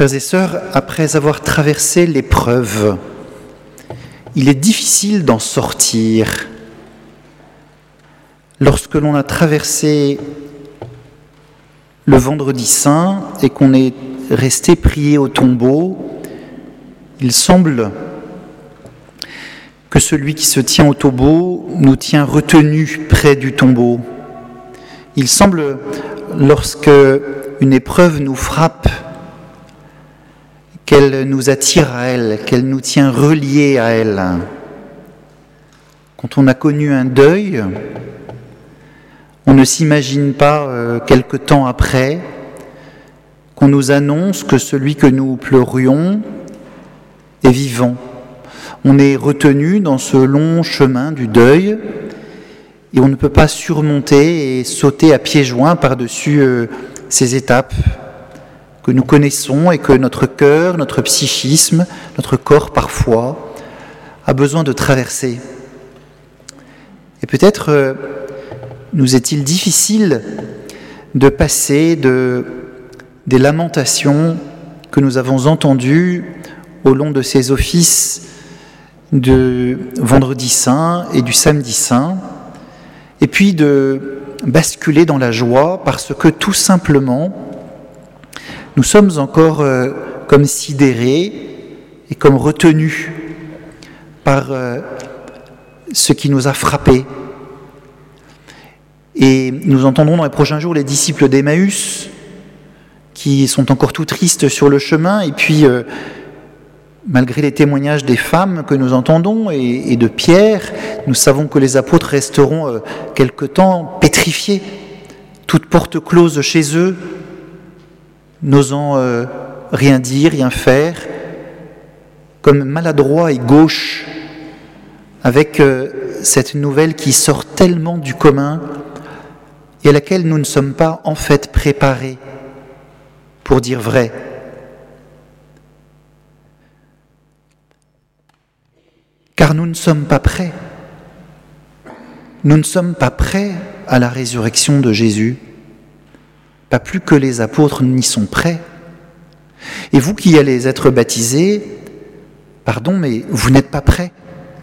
Frères et sœurs, après avoir traversé l'épreuve, il est difficile d'en sortir. Lorsque l'on a traversé le vendredi saint et qu'on est resté prié au tombeau, il semble que celui qui se tient au tombeau nous tient retenus près du tombeau. Il semble, lorsque une épreuve nous frappe, qu'elle nous attire à elle, qu'elle nous tient reliés à elle. Quand on a connu un deuil, on ne s'imagine pas, quelque temps après, qu'on nous annonce que celui que nous pleurions est vivant. On est retenu dans ce long chemin du deuil et on ne peut pas surmonter et sauter à pieds joints par-dessus ces étapes que nous connaissons et que notre cœur, notre psychisme, notre corps parfois a besoin de traverser. Et peut-être nous est-il difficile de passer des lamentations que nous avons entendues au long de ces offices de vendredi saint et du samedi saint, et puis de basculer dans la joie parce que tout simplement, nous sommes encore comme sidérés et comme retenus par ce qui nous a frappés. Et nous entendrons dans les prochains jours les disciples d'Emmaüs qui sont encore tout tristes sur le chemin, et puis malgré les témoignages des femmes que nous entendons et de Pierre, nous savons que les apôtres resteront quelque temps pétrifiés, toutes portes closes chez eux, n'osant rien dire, rien faire, comme maladroits et gauches, avec cette nouvelle qui sort tellement du commun et à laquelle nous ne sommes pas en fait préparés, pour dire vrai. Car nous ne sommes pas prêts. Nous ne sommes pas prêts à la résurrection de Jésus. Pas plus que les apôtres n'y sont prêts. Et vous qui allez être baptisés, pardon, mais vous n'êtes pas prêts.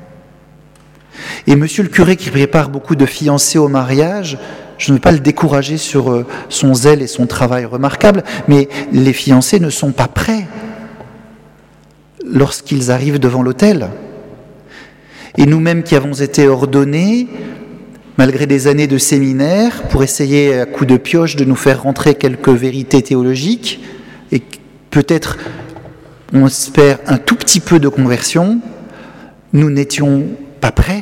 Et monsieur le curé qui prépare beaucoup de fiancés au mariage, je ne veux pas le décourager sur son zèle et son travail remarquable, mais les fiancés ne sont pas prêts lorsqu'ils arrivent devant l'autel. Et nous-mêmes qui avons été ordonnés, malgré des années de séminaire, pour essayer à coups de pioche de nous faire rentrer quelques vérités théologiques, et peut-être, on espère, un tout petit peu de conversion, nous n'étions pas prêts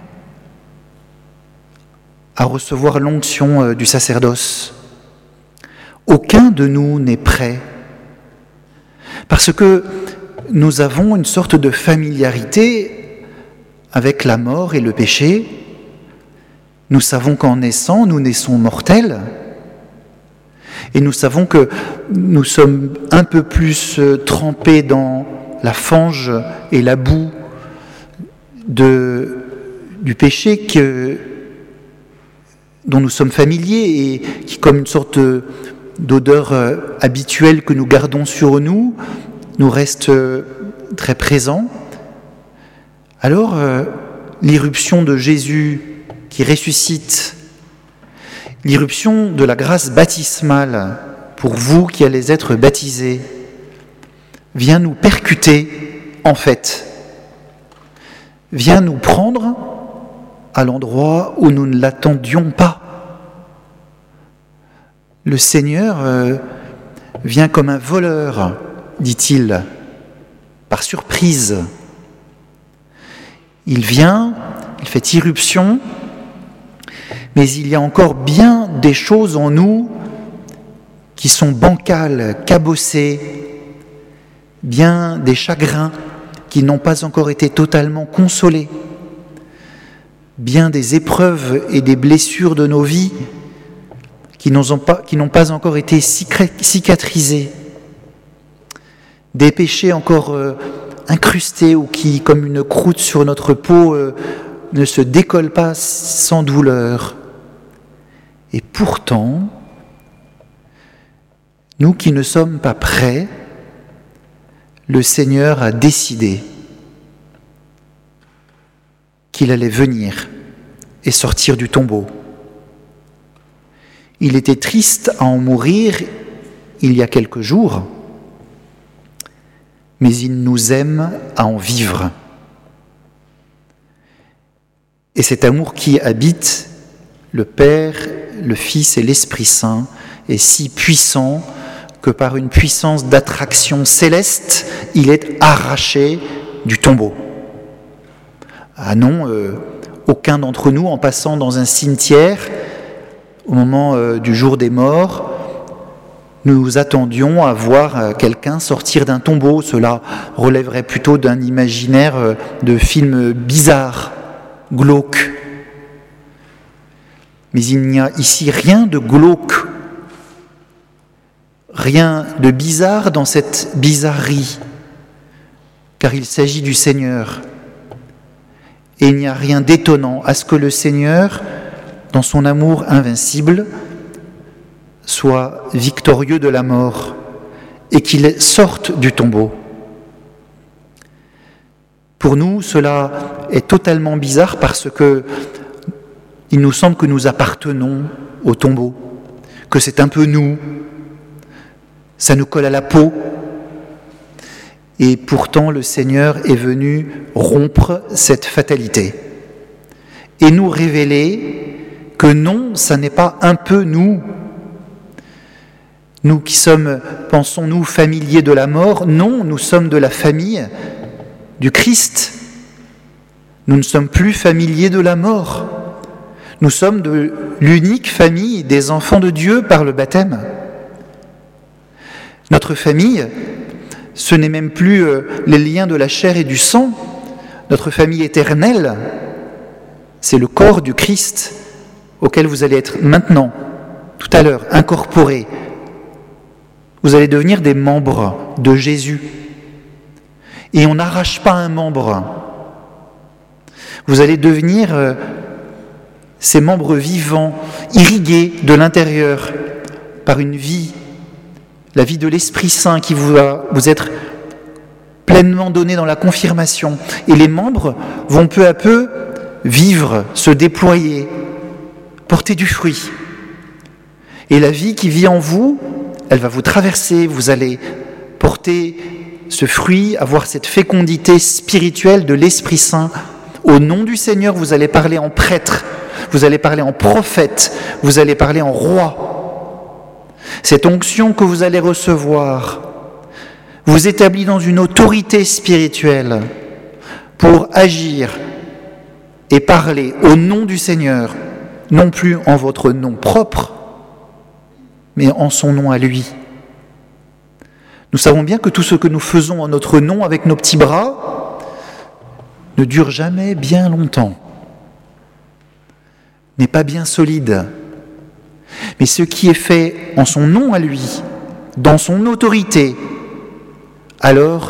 à recevoir l'onction du sacerdoce. Aucun de nous n'est prêt, parce que nous avons une sorte de familiarité avec la mort et le péché. Nous savons qu'en naissant, nous naissons mortels, et nous savons que nous sommes un peu plus trempés dans la fange et la boue du péché dont nous sommes familiers et qui, comme une sorte d'odeur habituelle que nous gardons sur nous, nous reste très présent. Alors, l'irruption de Jésus qui ressuscite, l'irruption de la grâce baptismale pour vous qui allez être baptisés, vient nous percuter, en fait, vient nous prendre à l'endroit où nous ne l'attendions pas. Le Seigneur vient comme un voleur, dit-il, par surprise. Il vient, il fait irruption, mais il y a encore bien des choses en nous qui sont bancales, cabossées, bien des chagrins qui n'ont pas encore été totalement consolés, bien des épreuves et des blessures de nos vies qui n'ont pas encore été cicatrisées, des péchés encore incrustés ou qui, comme une croûte sur notre peau, ne se décollent pas sans douleur. Et pourtant, nous qui ne sommes pas prêts, le Seigneur a décidé qu'il allait venir et sortir du tombeau. Il était triste à en mourir il y a quelques jours, mais il nous aime à en vivre. Et cet amour qui habite le Père, le Fils et l'Esprit Saint est si puissant que par une puissance d'attraction céleste, il est arraché du tombeau. Ah non, aucun d'entre nous, en passant dans un cimetière, au moment du jour des morts, nous attendions à voir quelqu'un sortir d'un tombeau. Cela relèverait plutôt d'un imaginaire de film bizarre, glauque. Mais il n'y a ici rien de glauque, rien de bizarre dans cette bizarrerie, car il s'agit du Seigneur. Et il n'y a rien d'étonnant à ce que le Seigneur, dans son amour invincible, soit victorieux de la mort et qu'il sorte du tombeau. Pour nous, cela est totalement bizarre parce que il nous semble que nous appartenons au tombeau, que c'est un peu nous, ça nous colle à la peau. Et pourtant, le Seigneur est venu rompre cette fatalité et nous révéler que non, ça n'est pas un peu nous. Nous qui sommes, pensons-nous, familiers de la mort, non, nous sommes de la famille du Christ. Nous ne sommes plus familiers de la mort. Nous sommes de l'unique famille des enfants de Dieu par le baptême. Notre famille, ce n'est même plus les liens de la chair et du sang. Notre famille éternelle, c'est le corps du Christ auquel vous allez être maintenant, tout à l'heure, incorporés. Vous allez devenir des membres de Jésus. Et on n'arrache pas un membre. Vous allez devenir ces membres vivants, irrigués de l'intérieur par une vie, la vie de l'Esprit Saint qui va vous être pleinement donnée dans la confirmation. Et les membres vont peu à peu vivre, se déployer, porter du fruit. Et la vie qui vit en vous, elle va vous traverser, vous allez porter ce fruit, avoir cette fécondité spirituelle de l'Esprit Saint. Au nom du Seigneur, vous allez parler en prêtre, vous allez parler en prophète, vous allez parler en roi. Cette onction que vous allez recevoir vous établit dans une autorité spirituelle pour agir et parler au nom du Seigneur, non plus en votre nom propre, mais en son nom à lui. Nous savons bien que tout ce que nous faisons en notre nom avec nos petits bras ne dure jamais bien longtemps, n'est pas bien solide. Mais ce qui est fait en son nom à lui, dans son autorité, alors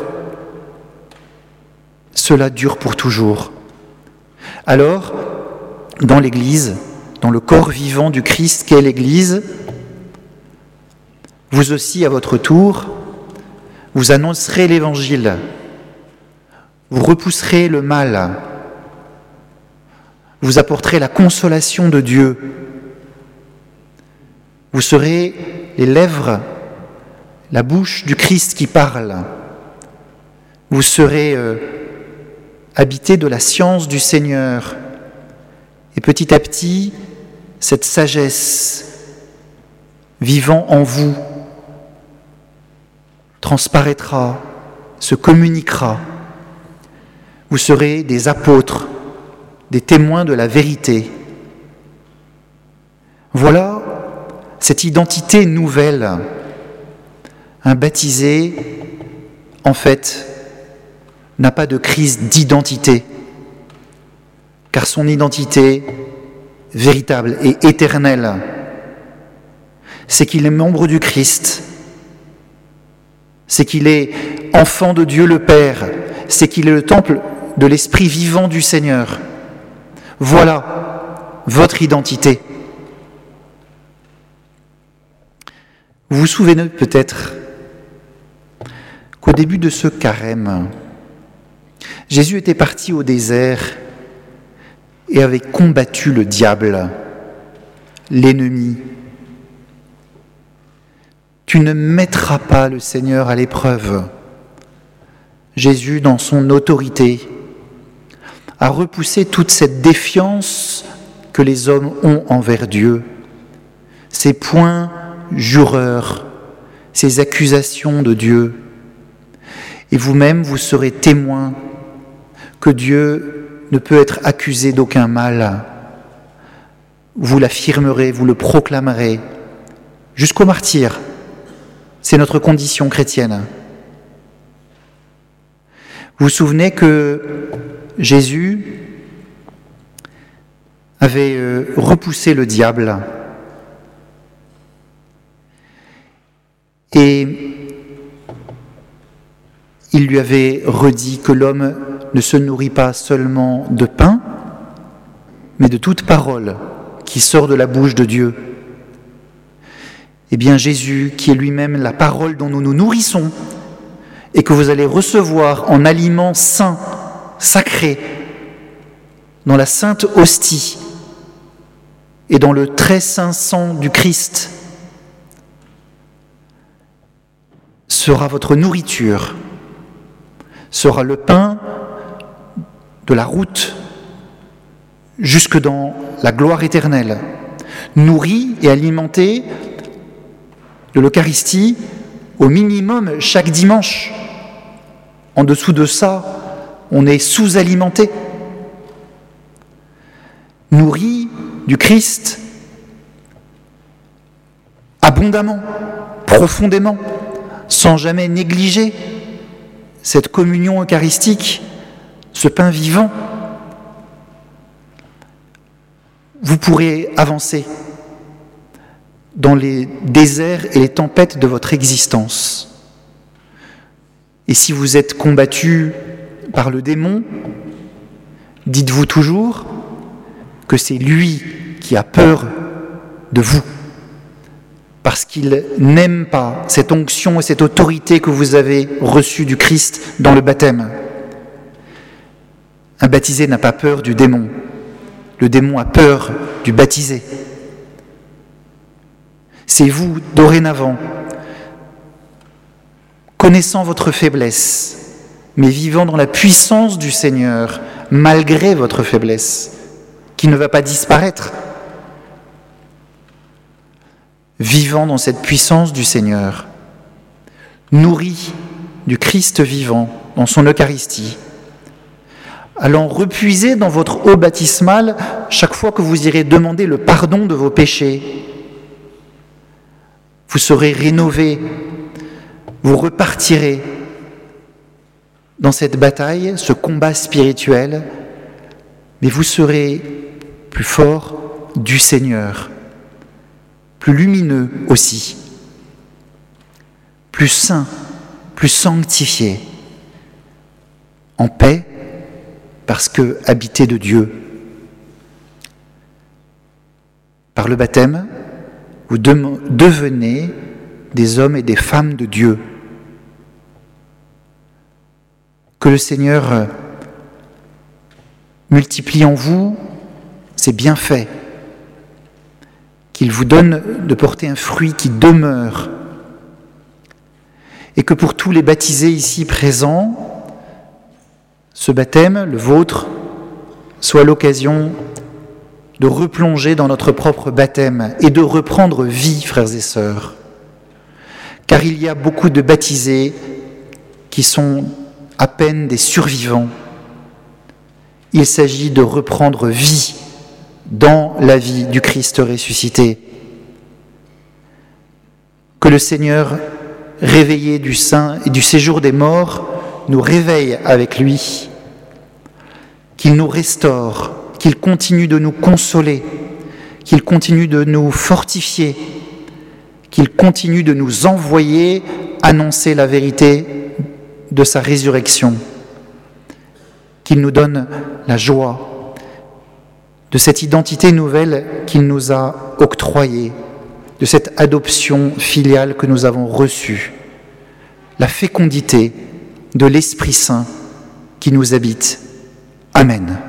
cela dure pour toujours. Alors, dans l'Église, dans le corps vivant du Christ qu'est l'Église, vous aussi, à votre tour, vous annoncerez l'Évangile, vous repousserez le mal, vous apporterez la consolation de Dieu, vous serez les lèvres, la bouche du Christ qui parle, vous serez habités de la science du Seigneur, et petit à petit, cette sagesse vivant en vous transparaîtra, se communiquera. Vous serez des apôtres, des témoins de la vérité. Voilà cette identité nouvelle. Un baptisé, en fait, n'a pas de crise d'identité, car son identité véritable et éternelle, c'est qu'il est membre du Christ, c'est qu'il est enfant de Dieu le Père, c'est qu'il est le temple de l'Esprit vivant du Seigneur. Voilà votre identité. Vous vous souvenez peut-être qu'au début de ce carême, Jésus était parti au désert et avait combattu le diable, l'ennemi. Tu ne mettras pas le Seigneur à l'épreuve. Jésus, dans son autorité, a repoussé toute cette défiance que les hommes ont envers Dieu, ces points jureurs, ces accusations de Dieu. Et vous-même, vous serez témoins que Dieu ne peut être accusé d'aucun mal. Vous l'affirmerez, vous le proclamerez, jusqu'au martyre. C'est notre condition chrétienne. Vous vous souvenez que Jésus avait repoussé le diable et il lui avait redit que l'homme ne se nourrit pas seulement de pain, mais de toute parole qui sort de la bouche de Dieu. Eh bien Jésus, qui est lui-même la parole dont nous nous nourrissons et que vous allez recevoir en aliment saint, sacré, dans la sainte hostie et dans le très saint sang du Christ, sera votre nourriture, sera le pain de la route jusque dans la gloire éternelle, nourri et alimenté de l'Eucharistie au minimum chaque dimanche. En dessous de ça, on est sous-alimenté. Nourri du Christ abondamment, profondément, sans jamais négliger cette communion eucharistique, ce pain vivant. Vous pourrez avancer dans les déserts et les tempêtes de votre existence. Et si vous êtes combattu par le démon, dites-vous toujours que c'est lui qui a peur de vous, parce qu'il n'aime pas cette onction et cette autorité que vous avez reçue du Christ dans le baptême. Un baptisé n'a pas peur du démon. Le démon a peur du baptisé. C'est vous, dorénavant, connaissant votre faiblesse, mais vivant dans la puissance du Seigneur, malgré votre faiblesse, qui ne va pas disparaître. Vivant dans cette puissance du Seigneur, nourri du Christ vivant dans son Eucharistie, allant repuiser dans votre eau baptismale chaque fois que vous irez demander le pardon de vos péchés. Vous serez rénové, vous repartirez dans cette bataille, ce combat spirituel, mais vous serez plus fort du Seigneur, plus lumineux aussi, plus saint, plus sanctifié, en paix, parce que habité de Dieu. Par le baptême, vous devenez des hommes et des femmes de Dieu. Que le Seigneur multiplie en vous ses bienfaits, qu'il vous donne de porter un fruit qui demeure, et que pour tous les baptisés ici présents, ce baptême, le vôtre, soit l'occasion de replonger dans notre propre baptême et de reprendre vie, frères et sœurs. Car il y a beaucoup de baptisés qui sont à peine des survivants. Il s'agit de reprendre vie dans la vie du Christ ressuscité. Que le Seigneur, réveillé du sein et du séjour des morts, nous réveille avec lui, qu'il nous restaure, qu'il continue de nous consoler, qu'il continue de nous fortifier, qu'il continue de nous envoyer annoncer la vérité de sa résurrection, qu'il nous donne la joie de cette identité nouvelle qu'il nous a octroyée, de cette adoption filiale que nous avons reçue, la fécondité de l'Esprit Saint qui nous habite. Amen.